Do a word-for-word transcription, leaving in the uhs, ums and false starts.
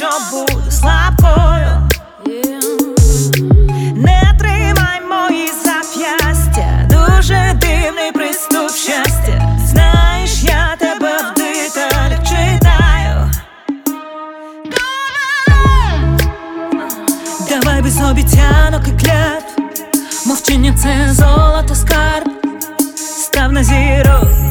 що буду слабкою. Не тримай мої зап'ястя, дуже дивний приступ щастя. Знаєш, я тебе в деталях читаю. Давай без обіцянок і клятв, мовчання — це золото скарб. Став на зірок